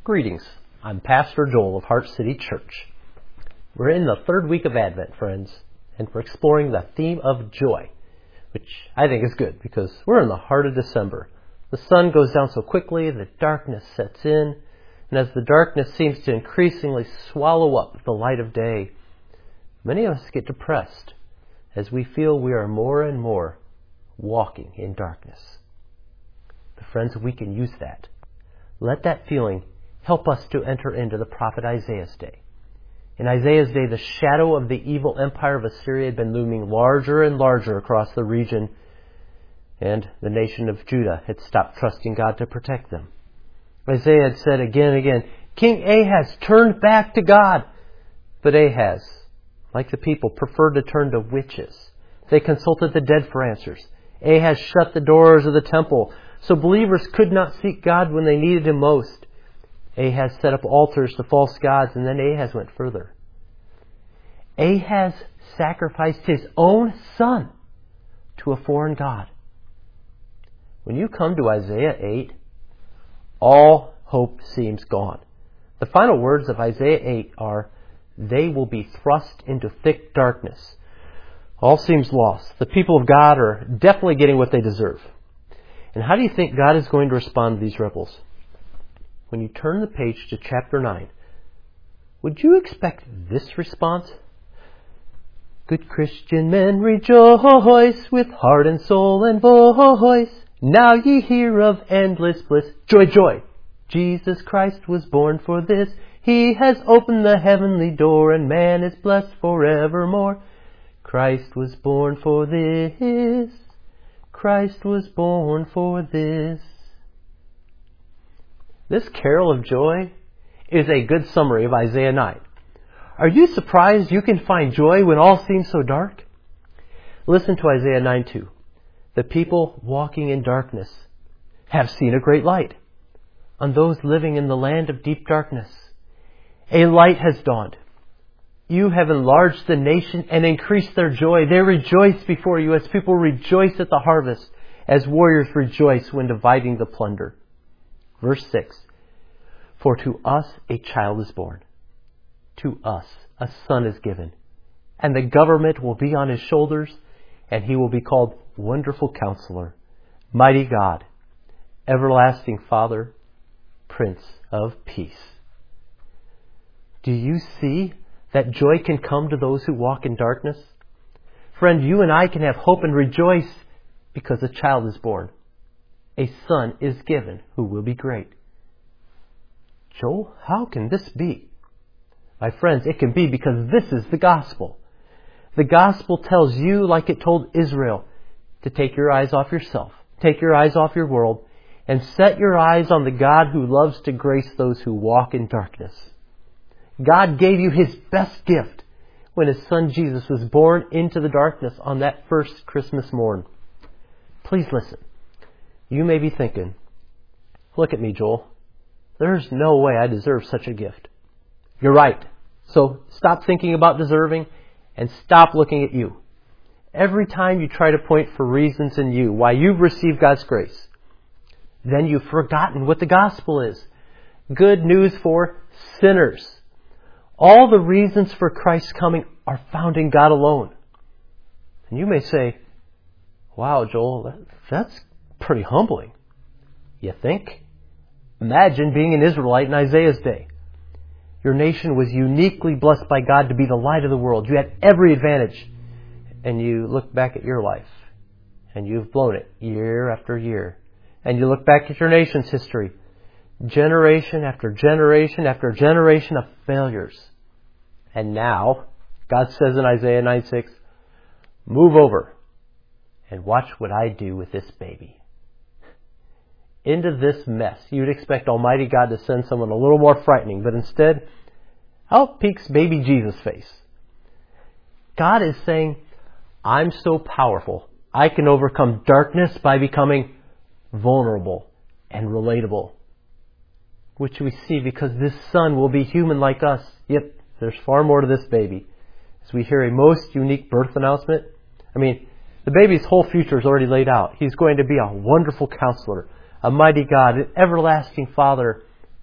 Greetings. I'm Pastor Joel of Heart City Church. We're in the third week of Advent, friends, and we're exploring the theme of joy, which I think is good because we're in the heart of December. The sun goes down so quickly, the darkness sets in, and as the darkness seems to increasingly swallow up the light of day, many of us get depressed as we feel we are more and more walking in darkness. But friends, we can use that. Let that feeling help us to enter into the prophet Isaiah's day. In Isaiah's day, the shadow of the evil empire of Assyria had been looming larger and larger across the region, and the nation of Judah had stopped trusting God to protect them. Isaiah had said again and again, King Ahaz turned back to God. But Ahaz, like the people, preferred to turn to witches. They consulted the dead for answers. Ahaz shut the doors of the temple so believers could not seek God when they needed Him most. Ahaz set up altars to false gods, and then Ahaz went further. Ahaz sacrificed his own son to a foreign god. When you come to Isaiah 8, all hope seems gone. The final words of Isaiah 8 are, "They will be thrust into thick darkness." All seems lost. The people of God are definitely getting what they deserve. And how do you think God is going to respond to these rebels? When you turn the page to chapter 9, would you expect this response? Good Christian men, rejoice with heart and soul and voice. Now ye hear of endless bliss. Joy, joy! Jesus Christ was born for this. He has opened the heavenly door, and man is blessed forevermore. Christ was born for this. Christ was born for this. This carol of joy is a good summary of Isaiah 9. Are you surprised you can find joy when all seems so dark? Listen to Isaiah 9:2. The people walking in darkness have seen a great light. On those living in the land of deep darkness, a light has dawned. You have enlarged the nation and increased their joy. They rejoice before you as people rejoice at the harvest, as warriors rejoice when dividing the plunder. Verse 6, for to us a child is born. To us a son is given. And the government will be on his shoulders, and he will be called Wonderful Counselor, Mighty God, Everlasting Father, Prince of Peace. Do you see that joy can come to those who walk in darkness? Friend, you and I can have hope and rejoice because a child is born. A son is given who will be great. Joel, how can this be? My friends, it can be because this is the gospel. The gospel tells you, like it told Israel, to take your eyes off yourself, take your eyes off your world, and set your eyes on the God who loves to grace those who walk in darkness. God gave you His best gift when His Son Jesus was born into the darkness on that first Christmas morn. Please listen. You may be thinking, look at me, Joel. There's no way I deserve such a gift. You're right. So stop thinking about deserving and stop looking at you. Every time you try to point for reasons in you why you've received God's grace, then you've forgotten what the gospel is. Good news for sinners. All the reasons for Christ's coming are found in God alone. And you may say, wow, Joel, that's pretty humbling. You think? Imagine being an Israelite in Isaiah's day. Your nation was uniquely blessed by God to be the light of the world. You had every advantage. And you look back at your life, and you've blown it year after year. And you look back at your nation's history, generation after generation after generation of failures. And now, God says in Isaiah 9:6, move over and watch what I do with this baby. Into this mess, you'd expect Almighty God to send someone a little more frightening, but instead, out peeks baby Jesus' face. God is saying, I'm so powerful, I can overcome darkness by becoming vulnerable and relatable. Which we see because this son will be human like us. Yet, there's far more to this baby. As we hear a most unique birth announcement, the baby's whole future is already laid out. He's going to be a wonderful counselor, a mighty God, an everlasting Father,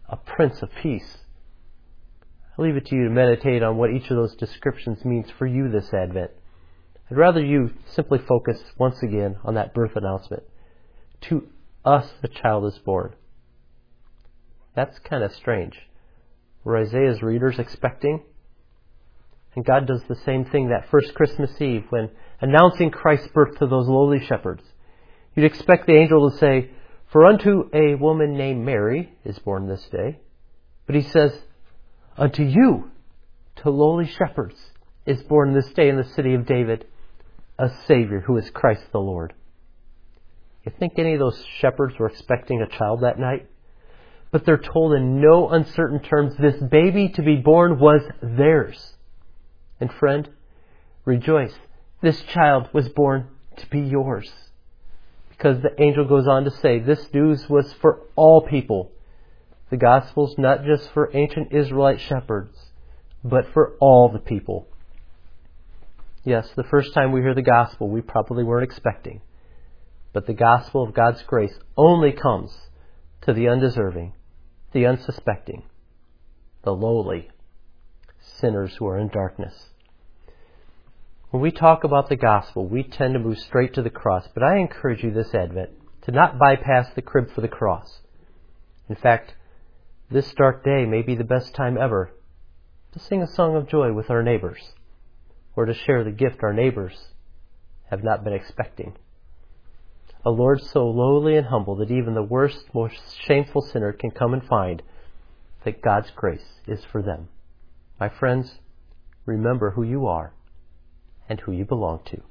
a Prince of Peace. I leave it to you to meditate on what each of those descriptions means for you this Advent. I'd rather you simply focus once again on that birth announcement. To us a child is born. That's kind of strange. Were Isaiah's readers expecting? And God does the same thing that first Christmas Eve when announcing Christ's birth to those lowly shepherds. You'd expect the angel to say, "For unto a woman named Mary is born this day." But he says, "Unto you, to lowly shepherds, is born this day in the city of David a Savior who is Christ the Lord." You think any of those shepherds were expecting a child that night? But they're told in no uncertain terms this baby to be born was theirs. And friend, rejoice. This child was born to be yours. Because the angel goes on to say this news was for all people. The gospel's not just for ancient Israelite shepherds, but for all the people. Yes, the first time we hear the gospel, we probably weren't expecting. But the gospel of God's grace only comes to the undeserving, the unsuspecting, the lowly, sinners who are in darkness. When we talk about the gospel, we tend to move straight to the cross, but I encourage you this Advent to not bypass the crib for the cross. In fact, this dark day may be the best time ever to sing a song of joy with our neighbors, or to share the gift our neighbors have not been expecting. A Lord so lowly and humble that even the worst, most shameful sinner can come and find that God's grace is for them. My friends, remember who you are and who you belong to.